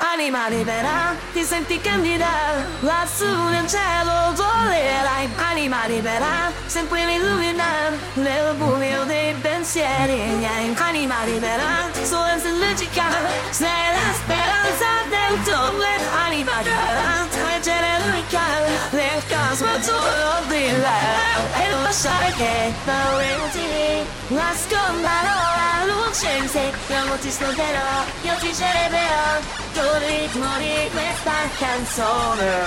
Anima libera, ti senti candida, lassù nel cielo volerai. Anima libera, sempre mi illumina nel buio dei pensieri miei. Anima libera, solenza illogica, sei la speranza del tuo bene. Anima libera, leggere l'unica nel cosmo solo di lei. E non lasciare che paure utili nascondano la luce in sé. Io non ti sconterò, io ti celebrerò il ritmo di questa canzone.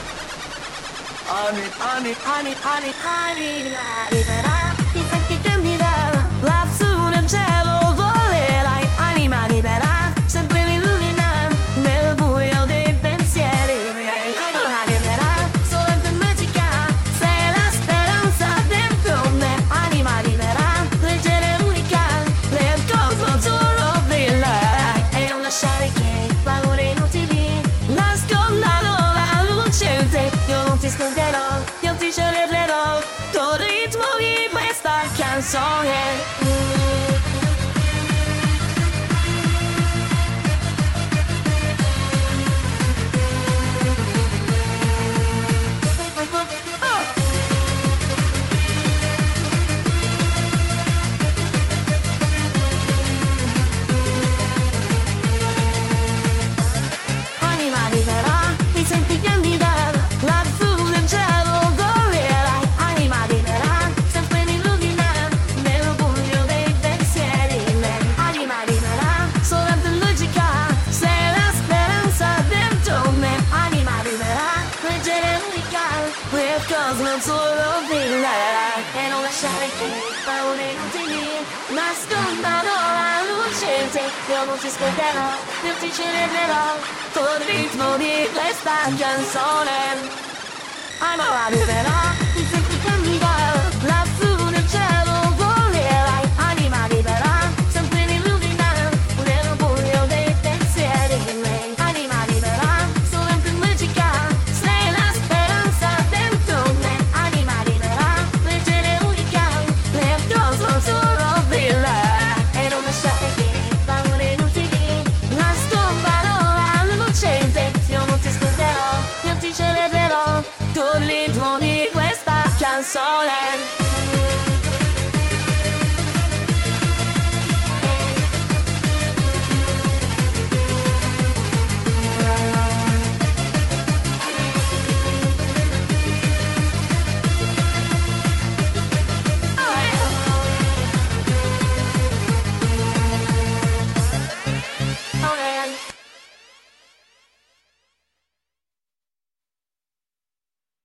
Anima libera, ti senti candida, lassù nel cielo volerai. Anima libera, sempre mi illumina nel buio dei pensieri miei. Anima libera, solamente magica, sei la speranza dentro me. Anima libera, leggere unica, nel cosmo solo di lei. E non lasciare che paure inutili nascondano la luce in te. Io non ti sconderò, io ti celebrerò col ritmo di questa canzone. Anima libera, ti senti candida, lassù nel cielo volerai. Anima libera, sempre mi illumina nel buio dei pensieri miei. Anima libera, solamente logica, sei la speranza dentro me. Anima libera, leggere unica, quel cosmo solo di lei. E non lasciare che paure inutili nascondano la luce in te. Io non ti sconderò, io ti celebrerò col ritmo di questa canzone. Anima libera, ti senti candida, lassù nel cielo volerai. Anima libera, sempre mi illumina nel buio dei pensieri miei. Anima libera, solamente magica, sei la speranza dentro me. Anima libera, leggere unica, nel cosmo solo di lei. E non lasciare che paure inutili nascondano la luce in te. Io non ti sconderò, io ti celebrerò col ritmo di questa canzone.